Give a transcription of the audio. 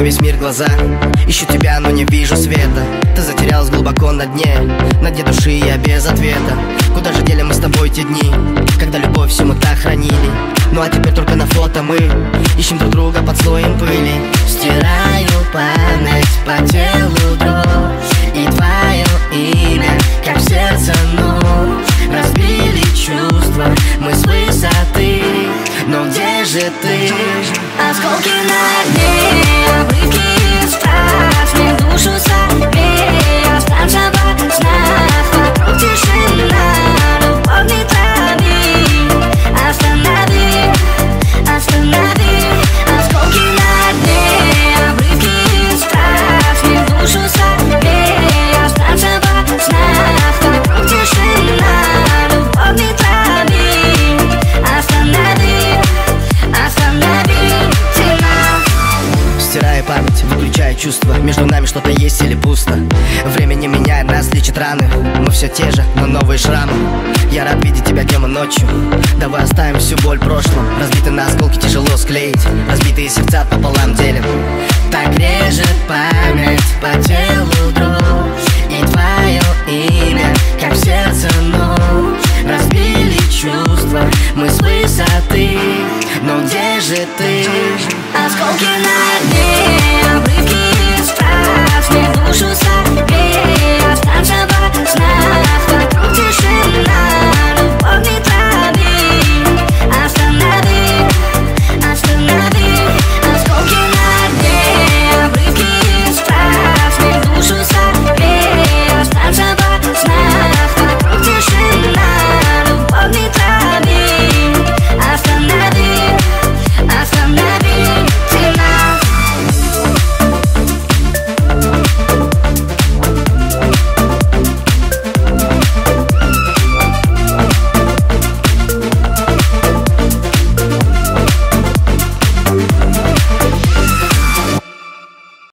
весь мир глаза. Ищу тебя, но не вижу света. Ты затерялась глубоко на дне души я без ответа. Куда же дели мы с тобой те дни, когда любовь всю мы так хранили? Ну а теперь только на фото мы ищем друг друга под слоем пыли. Стираю память по телу дрожь, и твое имя, как в сердце нож. Разбили чувства мы с высоты, но где же ты? Осколки на дне, обрывки страх, мне душу согрей. Останься во снах, вокруг тишина, любовь не трави. Останови, останови. Осколки на дне, обрывки страх, мне душу согрей. Останься во снах, вокруг тишина, любовь не трави. Останови, останови. Стирая память, выключая чувства. Между нами что-то есть или пусто. Время не меняет нас, лечит раны. Мы все те же, но новые шрамы. Я рад видеть тебя днем и ночью. Давай оставим всю боль в прошлом. Разбитые на осколки тяжело склеить. Разбитые сердца пополам делим. Так режет память по телу дрожь, и твое имя, как в сердце нож. Разбили чувства мы с высоты, но где же ты? Осколки на дне.